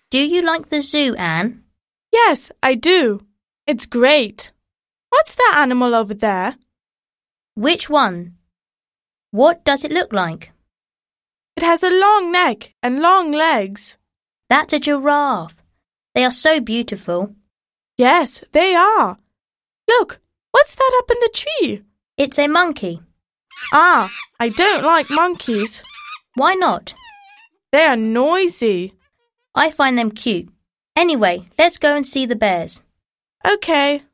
Do you like the zoo, Anne? Yes, I do. It's great. What's that animal over there? Which one? What does it look like? It has a long neck and long legs. That's a giraffe. They are so beautiful. Yes, they are. Look, what's that up in the tree? It's a monkey. Ah, I don't like monkeys. Why not? They are noisy. I find them cute. Anyway, let's go and see the bears. Okay.